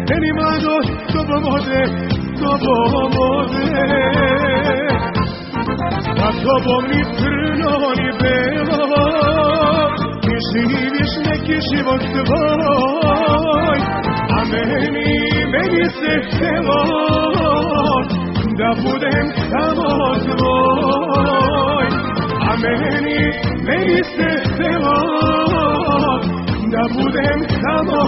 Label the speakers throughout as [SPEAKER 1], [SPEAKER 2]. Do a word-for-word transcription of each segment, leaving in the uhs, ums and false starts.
[SPEAKER 1] meni mladost tobom ode, tobom ode. Sa tobom ni crno ni belo, ti živiš neki život tvoj, a meni, meni se htjelo da budem samo tvoj, a meni, meni se htjelo da budem samo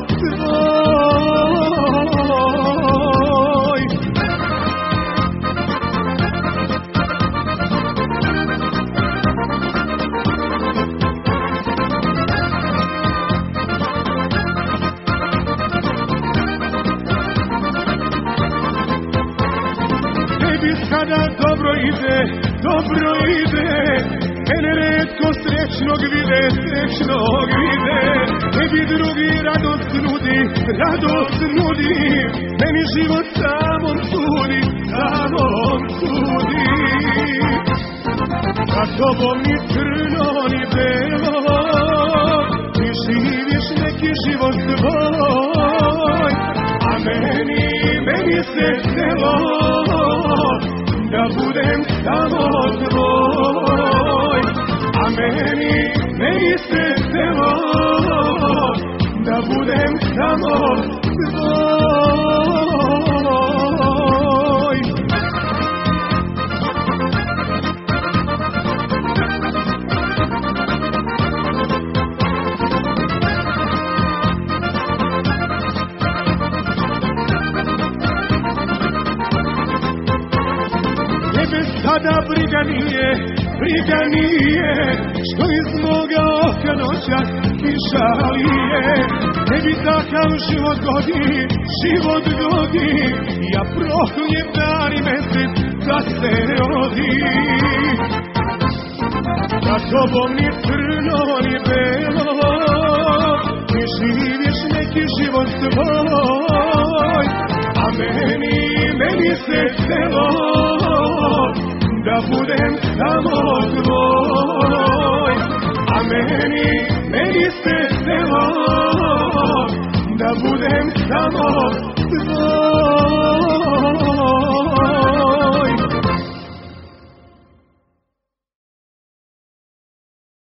[SPEAKER 1] tvoj. Tebi sada dobro ide, dobro ide, mene retko srećnog vide, srećnog vide. Tebi drugi radost nudi, radost nudi, meni život samom sudi, samom sudi. Sa tobom ni crno ni belo, ti živiš neki život tvoj, a meni, meni se htjelo da budem samo tvoj, a meni, meni se htjelo da budem samo tvoj. Tebe sada briga nije, briga nije, što iz moga oka noćas kiša lije. Tebi takav život godi, život godi, ja prokljem dan i mesec da se rodi. Sa tobom ni crno ni belo, ti živiš neki život tvoj, a meni, meni se htjelo da budem samo tvoj, a meni, meni se htjelo da budem samo